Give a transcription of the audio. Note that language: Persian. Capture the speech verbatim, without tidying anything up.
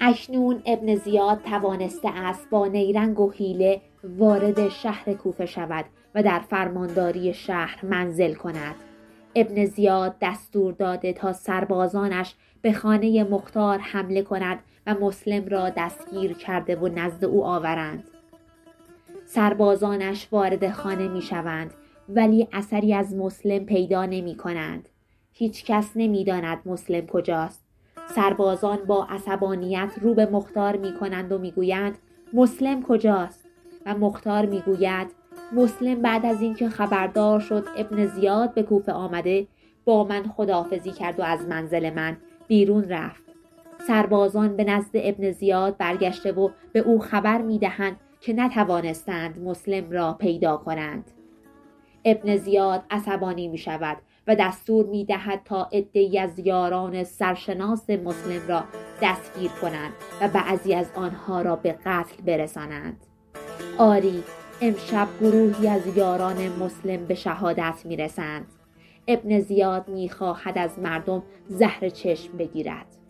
اکنون ابن زیاد توانسته است با نیرنگ و حیله وارد شهر کوفه شود و در فرمانداری شهر منزل کند. ابن زیاد دستور داده تا سربازانش به خانه مختار حمله کند و مسلم را دستگیر کرده و نزد او آورند. سربازانش وارد خانه می شوند ولی اثری از مسلم پیدا نمی کنند. هیچ کس نمی داند مسلم کجاست. سربازان با عصبانیت رو به مختار می کنند و می گویند مسلم کجاست؟ و مختار می گوید مسلم بعد از اینکه خبردار شد ابن زیاد به کوفه آمده با من خداحافظی کرد و از منزل من بیرون رفت. سربازان به نزد ابن زیاد برگشته و به او خبر می دهند که نتوانستند مسلم را پیدا کنند. ابن زیاد عصبانی می شود و دستور می دهد تا عده‌ای از یاران سرشناس مسلم را دستگیر کنند و بعضی از آنها را به قتل برسانند. آری، امشب گروهی از یاران مسلم به شهادت می رسند. ابن زیاد می خواهد از مردم زهر چشم بگیرد.